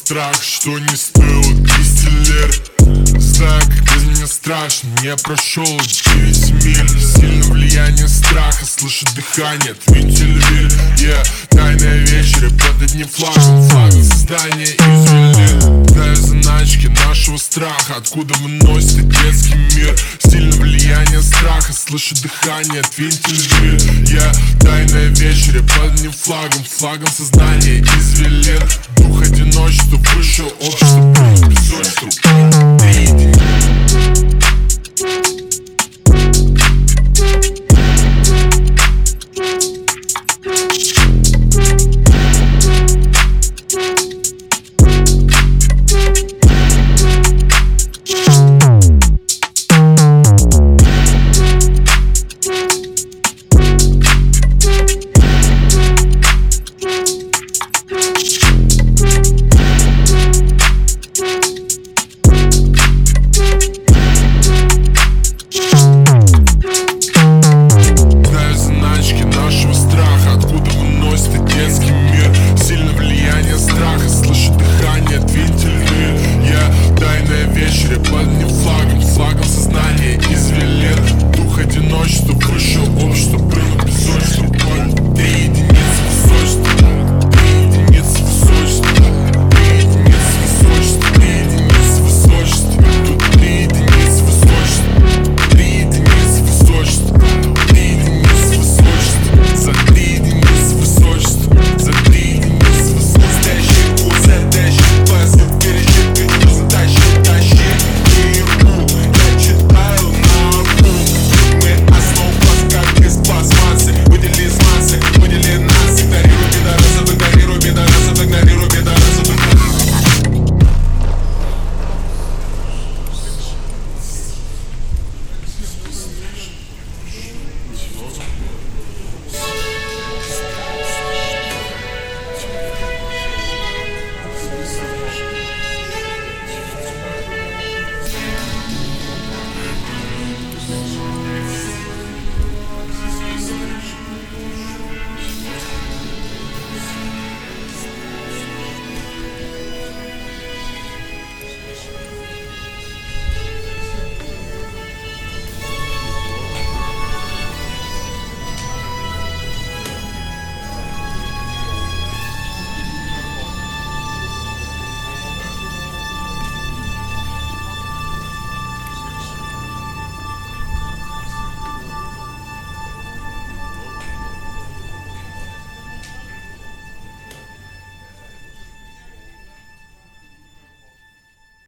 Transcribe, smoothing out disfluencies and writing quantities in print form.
страх, что не стоит 200 лет. Знаю, как без меня страшно, не прошел 9 миль. Сильное влияние страха, слышу дыхание, твинтель виль. Тайная вечеря под одним флагом, флагом создания извилин. Знаю заначки нашего страха, откуда выносит детский мир. Сильное влияние страха, слышу дыхание, твинтель виль. Тайная вечеря под одним флагом, флагом создания извилин. Дух одиночества вышел, общество